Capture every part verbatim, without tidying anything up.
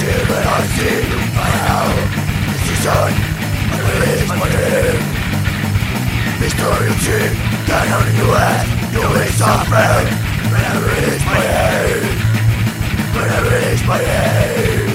see when I see you now. This is on, I release my name. Mister Eugene, down on the U S, you will suffer. When I release my hand, when I release my hand.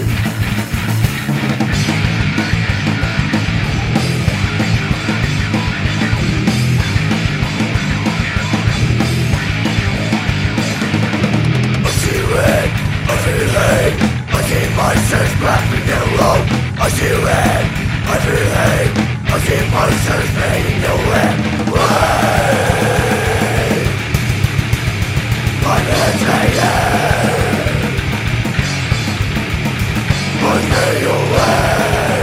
I see red, I feel hate, I see myself grabbing the road. I see red, I feel hate, I see myself fading away. Wait, I'm meditating, I stay away.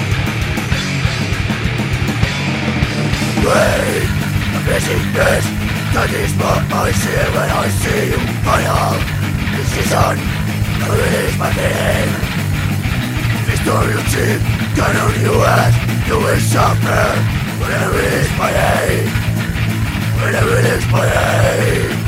Wait, I'm missing this. That is what I see when I see you. I am this is on, I release my pain. Mister Eugene, down on the U S, you will suffer. When I release my hate, when I release my hate.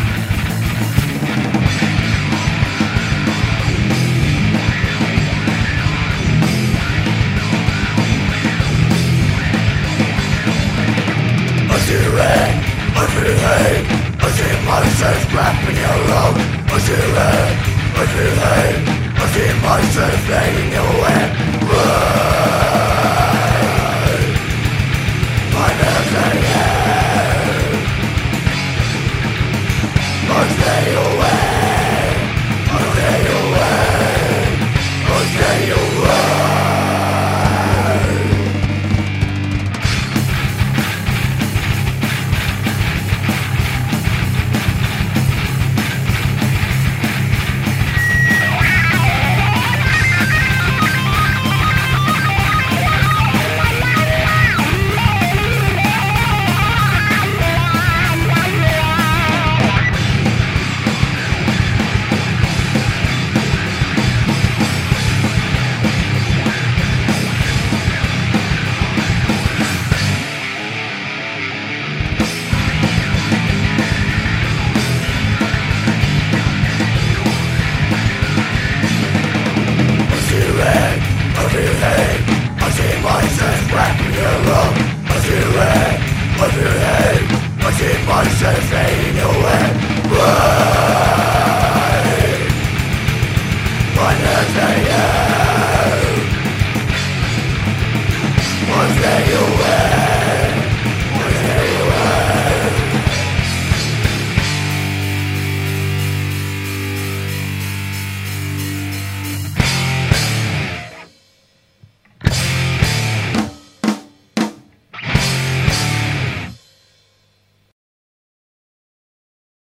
I see red, I feel hate, I see myself grabbing your road. I see red, I feel hate, I see myself fading away. Wait, I'm meditating, I stay away, I stay away, I stay away. I feel hate, I see myself wrapping around. I see red, I feel hate, I see myself fading away. Wait, I'm meditating, I stay away.